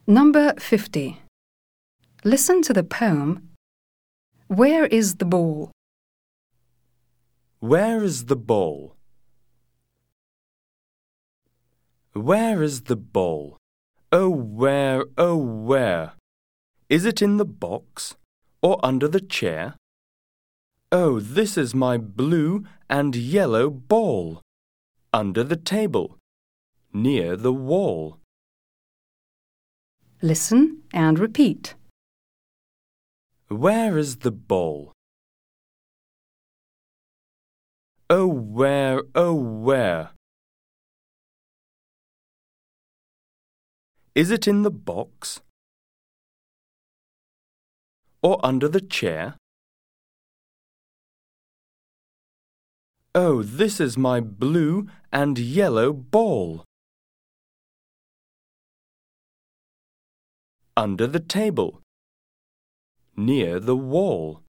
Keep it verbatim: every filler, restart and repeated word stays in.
Number fifty. Listen to the poem. Where is the ball? Where is the ball? Where is the ball? Oh, where, oh, where? Is it in the box or under the chair? Oh, this is my blue and yellow ball. Under the table, near the wall. Listen and repeat. Where is the ball? Oh, where, oh, where? Is it in the box or under the chair? Oh, this is my blue and yellow ball. Under the table, near the wall.